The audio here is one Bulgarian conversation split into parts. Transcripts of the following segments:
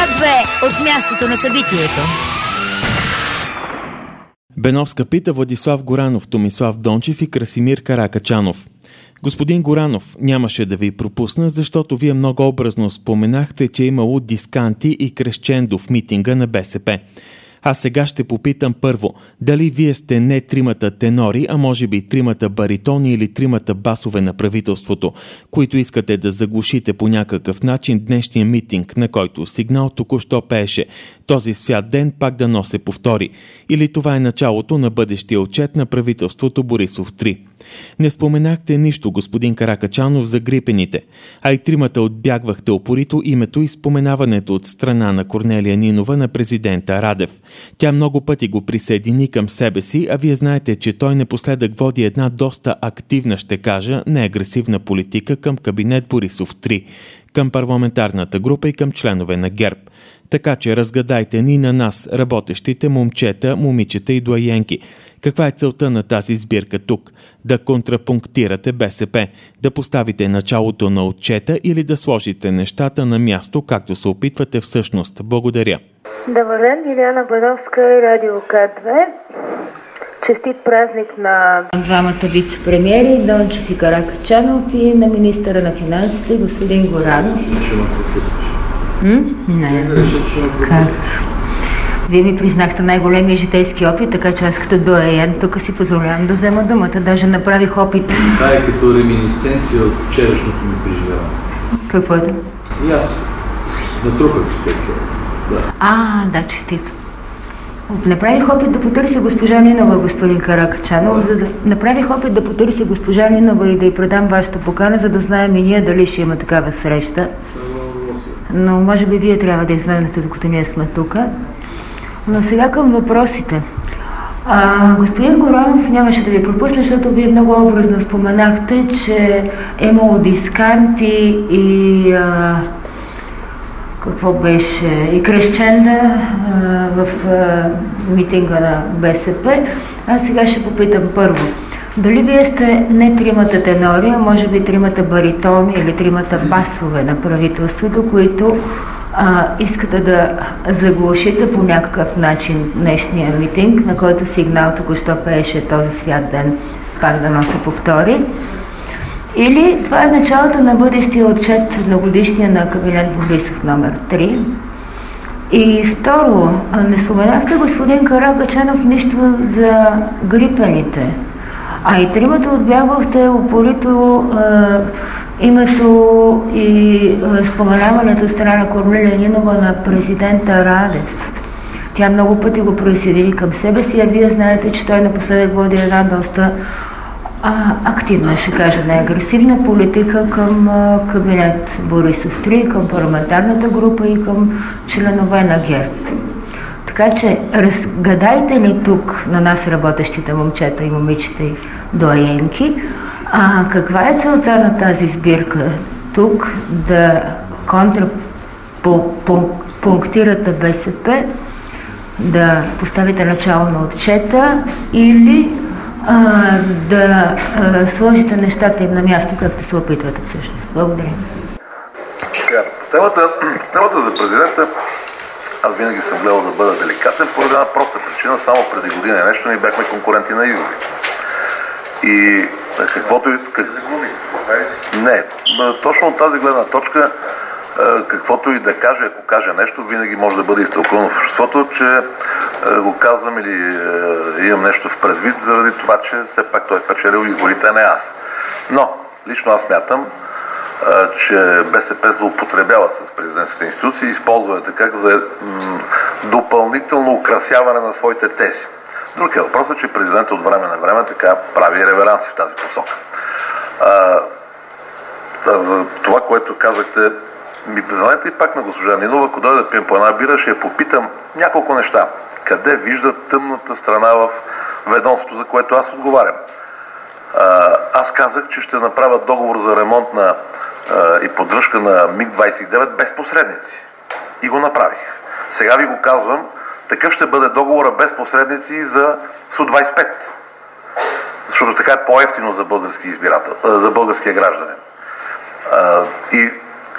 К2 от мястото на събитието. Беновска пита Владислав Горанов, Томислав Дончев и Красимир Каракачанов. Господин Горанов, нямаше да ви пропусна, защото вие много образно споменахте, че имало дисканти и крещендо в митинга на БСП. А сега ще попитам първо, дали вие сте не тримата тенори, а може би тримата баритони или тримата басове на правителството, които искате да заглушите по някакъв начин днешния митинг, на който сигнал току-що пееше "Този свят ден пак дано се повтори", или това е началото на бъдещия отчет на правителството Борисов 3. Не споменахте нищо, господин Каракачанов, за грипените, а и тримата отбягвахте упорито името и споменаването от страна на Корнелия Нинова на президента Радев. Тя много пъти го присъедини към себе си, а вие знаете, че той напоследък води една доста активна, ще кажа, неагресивна политика към кабинет Борисов 3, към парламентарната група и към членове на ГЕРБ. Така че разгадайте ни на нас, работещите момчета, момичета и доайенки. Каква е целта на тази сбирка тук? Да контрапунктирате БСП, да поставите началото на отчета или да сложите нещата на място, както се опитвате всъщност? Благодаря. Добър ден, Илияна Беновска и Радио К2. Честит празник на двамата вице-премиери, Дончев и Каракачанов, и на министъра на финансите, господин Горанов. Не. Как? Вие ми признахте най-големия житейски опит, така че аз като доайен тук си позволявам да взема думата. Даже направих опит. Това е като реминисценция от вчерашното ми преживяване. Какво е това? И аз натрупах житейски опит. Да, честито. Направих опит да потърся госпожа Нинова, господин Каракачанов, направих опит да потърся госпожа Нинова и да й предам вашата покана, за да знаем и ние дали ще има такава среща. Но може би вие трябва да извънете, докато ние сме тук. Но сега към въпросите. Господин Горанов, нямаше да ви пропусна, защото вие много образно споменахте, че е имало дисканти и какво беше, и крещенда в митинга на БСП. Аз сега ще попитам първо. Дали вие сте не тримата тенори, а може би тримата баритони или тримата басове на правителството, които искате да заглушите по някакъв начин днешния митинг, на който сигнал току-що пееше "Този свят ден пак дано се повтори"? Или това е началото на бъдещия отчет на годишния на кабинет Борисов номер 3? И второ, не споменахте, господин Каракачанов, нищо за грипените. И тримата отбягвахте упорито името и споменаването от страна на Корнелия Нинова на президента Радев. Тя много пъти го присъедини към себе си, а вие знаете, че той напоследък води една доста активна, ще кажа, неагресивна политика към кабинет Борисов 3, към парламентарната група и към членове на ГЕРБ. Така че разгадайте ли тук на нас работещите момчета и момичета и доайенки, каква е целта на тази сбирка тук? Да контрапунктирате БСП, да поставите начало на отчета или да сложите нещата им на място, както се опитвате всъщност? Благодаря. Темата за президента, аз винаги съм гледал да бъда деликатен по една проста причина. Само преди година и нещо ние бяхме конкуренти на избори. И каквото и... Не, точно от тази гледна точка, каквото и да каже, ако каже нещо, винаги може да бъде изтълкувано в обществото, че го казвам или имам нещо в предвид, заради това, че все пак той спечелил изборите, а не аз. Но, лично аз смятам, че БСП злоупотребява с президентските институции и използва я така за допълнително украсяване на своите тези. Друг е въпросът, че президентът от време на време така прави реверанси в тази посока. За това, което казахте, ми признайте и пак на госпожа Нинова, ако дойде да пием по една бира, ще я попитам няколко неща. Къде вижда тъмната страна в ведомството, за което аз отговарям? Аз казах, че ще направя договор за ремонт и поддръжка на МиГ-29 без посредници. И го направих. Сега ви го казвам, такъв ще бъде договора без посредници за Су-25. Защото така е по-евтино за българския избирател, за българския гражданин. И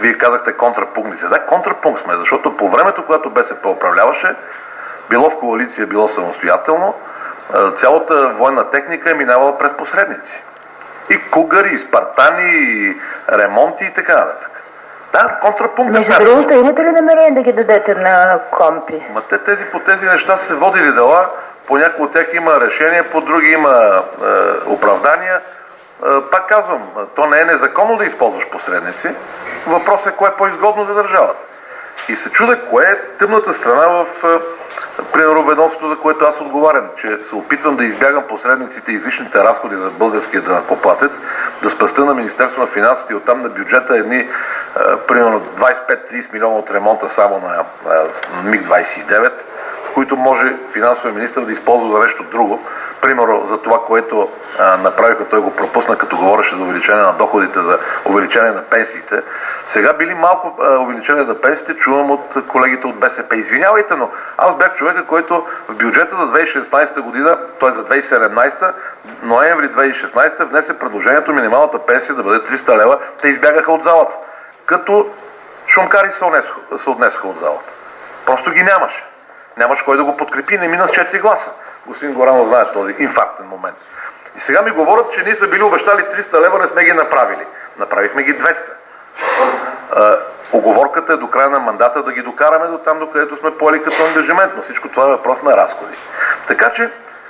Вие казахте контрапункт. Да, контрапункт сме, защото по времето, когато БСП управляваше, било в коалиция, било самостоятелно, цялата военна техника е минавала през посредници. И кугари, и спартани, и ремонти и така нататък. Да, контрапункт. Между другото, имате ли намерение да ги дадете на КОМПИ? По тези неща са се водили дела, по някои от тях има решение, по други има оправдания. Пак казвам, то не е незаконно да използваш посредници. Въпросът е кое е по-изгодно за държавата. И се чудя, кое е тъмната страна в примерно ведомството, за което аз отговарям, че се опитвам да избягам посредниците и излишните разходи за българския данъкоплатец, да спестя на Министерство на финансите и оттам на бюджета едни примерно 25-30 милиона от ремонта само на МиГ-29, които може финансовия министър да използва за нещо друго. Примерно за това, което направиха, той го пропусна, като говореше за увеличение на доходите, за увеличение на пенсиите. Сега били малко увеличение на пенсиите, чувам от колегите от БСП. Извинявайте, но аз бях човека, който в бюджета за 2016 година, т.е. за 2017, ноември 2016, внесе предложението минималната пенсия да бъде 300 лева. Те избягаха от залата. Като шумкари се отнесоха от залата. Просто ги нямаше. Нямаш кой да го подкрепи, не мина с 4 гласа. Господин Горанов знае този инфарктен момент. И сега ми говорят, че ние сме били обещали 300 лева, не сме ги направили. Направихме ги 200. Оговорката е до края на мандата да ги докараме до там, докъдето сме поели като ангажимент, но всичко това е въпрос на разходи. Така че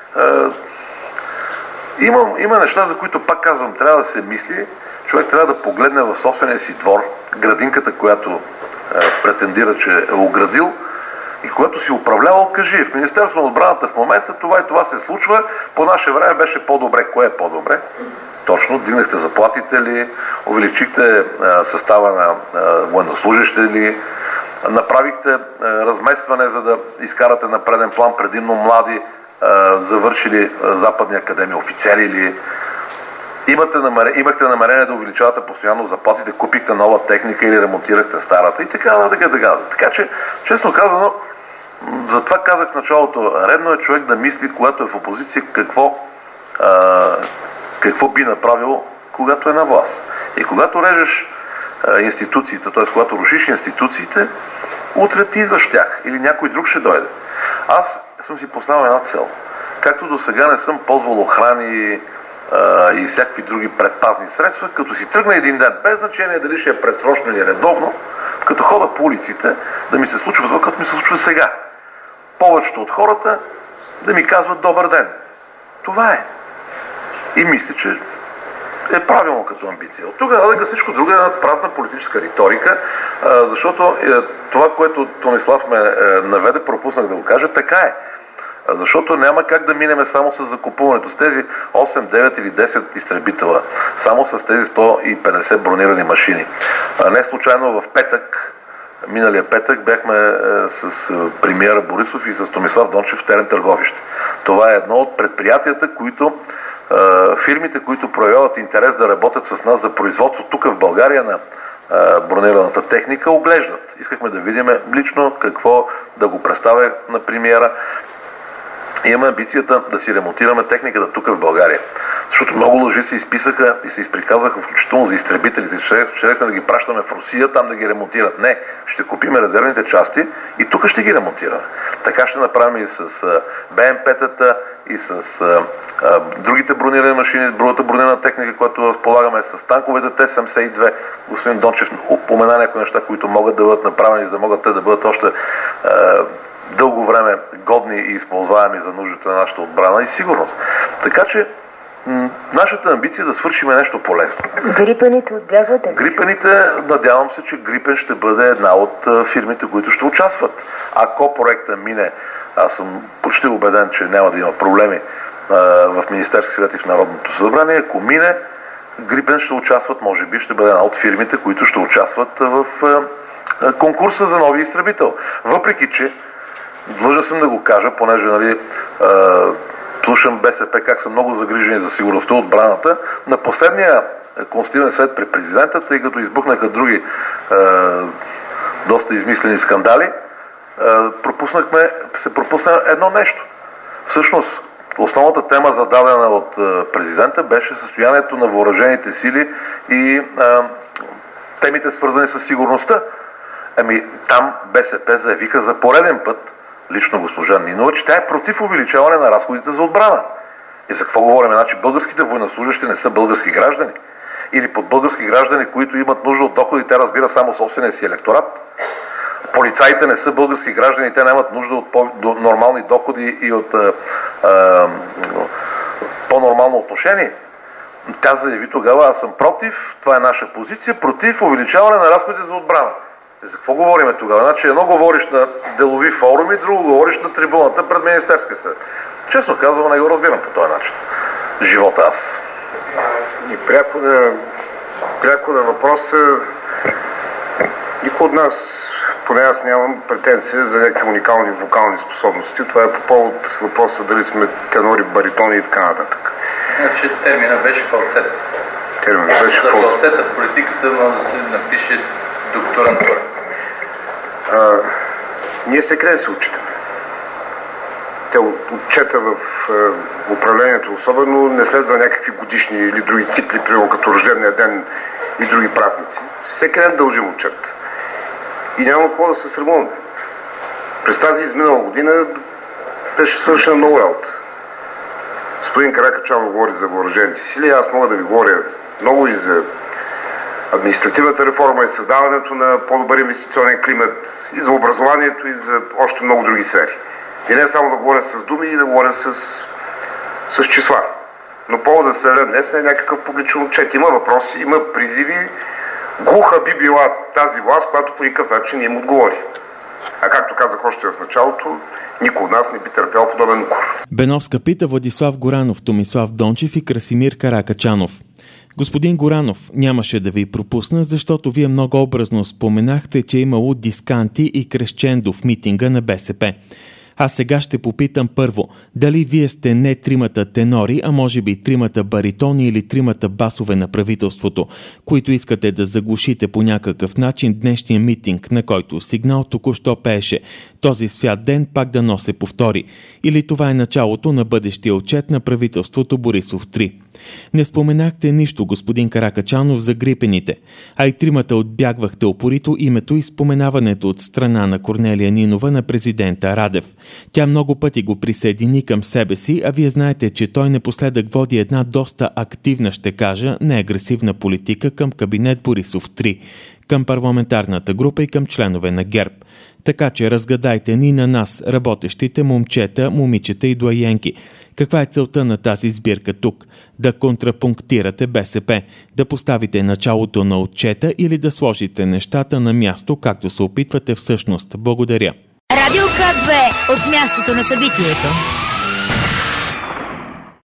има неща, за които пак казвам, трябва да се мисли. Човек трябва да погледне в собствения си двор, градинката, която претендира, че е оградил, и когато си управлявал, кажи, в Министерството на отбраната в момента това и това се случва, по наше време беше по-добре. Кое е по-добре? Точно, дигнахте заплатите ли, увеличихте състава на военнослужащите ли, направихте разместване, за да изкарате на преден план предимно млади, завършили Западни академии офицери ли, имахте намерение да увеличавате постоянно заплатите, купихте нова техника или ремонтирахте старата и така. Така че, честно казано, затова казах в началото, редно е човек да мисли, когато е в опозиция, какво би направил, когато е на власт. И когато режеш институциите, т.е. когато рушиш институциите, утре ти идваш тях или някой друг ще дойде. Аз съм си поставил една цел. Както до сега не съм ползвал охрани и всякакви други предпазни средства, като си тръгна един ден, без значение дали ще е предсрочно или редовно, като хода по улиците, да ми се случва това, като ми се случва сега. Повечето от хората да ми казват добър ден. Това е. И мисля, че е правилно като амбиция. От тук нататък всичко друго е празна политическа риторика, защото това, което Томислав ме наведе, пропуснах да го кажа, така е. Защото няма как да минеме само с закупуването. С тези 8, 9 или 10 изтребителя, само с тези 150 бронирани машини. Не случайно в петък, миналия петък, бяхме с премиера Борисов и с Томислав Дончев в Терен Търговище. Това е едно от предприятията, които фирмите, които проявяват интерес да работят с нас за производство тук в България на бронираната техника, оглеждат. Искахме да видим лично какво да го представя на премиера. Имаме амбицията да си ремонтираме техниката тук в България. Защото много лъжи се изписаха и се изприказваха включително за изтребителите. Ще да ги пращаме в Русия, там да ги ремонтират. Не, ще купиме резервните части и тук ще ги ремонтираме. Така ще направим и с БМП-тата, и с другите бронирани машини, другата бронирана техника, която разполагаме, с танковете Т-72. Господин Дончев упомена някои неща, които могат да бъдат направени, за да могат те да бъдат още дълго време годни и използваеми за нуждите на нашата отбрана и сигурност. Така че нашата амбиция е да свършим нещо полезно. Грипените отбягвате? Грипените, надявам се, че Грипен ще бъде една от фирмите, които ще участват. Ако проекта мине, аз съм почти убеден, че няма да има проблеми в Министерския съвет и в Народното събрание, ако мине, Грипен ще участват, може би ще бъде една от фирмите, които ще участват в конкурса за нови изтребител. Въпреки че длъжен съм да го кажа, понеже слушам БСП как са много загрижени за сигурността от отбраната. На последния конституционен съвет при президента, тъй като избухнаха други доста измислени скандали, се пропусна едно нещо. Всъщност, основната тема, зададена от президента, беше състоянието на въоръжените сили и темите свързани с сигурността. Там БСП заявиха за пореден път, лично госпожа Нинова, че тя е против увеличаване на разходите за отбрана. И за какво говорим? Значи българските военнослужащи не са български граждани? Или под български граждани, които имат нужда от доходи, те разбира само собствения си електорат? Полицаите не са български граждани, те нямат нужда от нормални доходи и от по-нормално отношение. Тя заяви тогава: аз съм против, това е наша позиция, против увеличаване на разходите за отбрана. И за какво говорим тогава? Значи едно говориш на делови форуми, друго говориш на трибуната пред Министерския съвет. Честно казвам, не го разбирам по този начин. Живота аз. И пряко на въпроса, никой от нас, поне аз нямам претенция за някакви уникални вокални способности. Това е по повод въпроса дали сме тенори, баритони и така нататък. Значи термина беше фалцет. За фалцета в политиката може да се напише докторантура. Ние всеки ден се отчитаме. Те отчета в управлението особено не следва някакви годишни или други цикли, примерно като рождения ден и други празници. Всеки ден дължим отчет. И няма какво да се срамуваме. През тази изминала година беше свършена много работа. Господин Каракачанов говори за въоръжените сили, аз мога да ви говоря много и за административната реформа и създаването на по-добър инвестиционен климат, и за образованието, и за още много други сфери. И не само да говоря с думи, и да говоря с числа. Но поводът да се даде днес не е някакъв публичен отчет. Има въпроси, има призиви. Глуха би била тази власт, която по никакъв начин им отговори. А както казах още в началото, никой от нас не би търпял подобен укор. Беновска пита Владислав Горанов, Томислав Дончев и Красимир Каракачанов. Господин Горанов, нямаше да ви пропусна, защото вие много образно споменахте, че е имало дисканти и крещендо в митинга на БСП. Аз сега ще попитам първо, дали вие сте не тримата тенори, а може би тримата баритони или тримата басове на правителството, които искате да заглушите по някакъв начин днешния митинг, на който сигнал току-що пееше: този свят ден пак дано се повтори. Или това е началото на бъдещия отчет на правителството Борисов 3. Не споменахте нищо, господин Каракачанов, за грипените, а и тримата отбягвахте упорито името и споменаването от страна на Корнелия Нинова на президента Радев. Тя много пъти го присъедини към себе си, а вие знаете, че той напоследък води една доста активна, ще кажа, неагресивна политика към кабинет Борисов 3, към парламентарната група и към членове на ГЕРБ. Така че разгадайте ни на нас, работещите момчета, момичета и доайенки. Каква е целта на тази сбирка тук? Да контрапунктирате БСП, да поставите началото на отчета или да сложите нещата на място, както се опитвате всъщност? Благодаря. Радио К2 от мястото на събитието.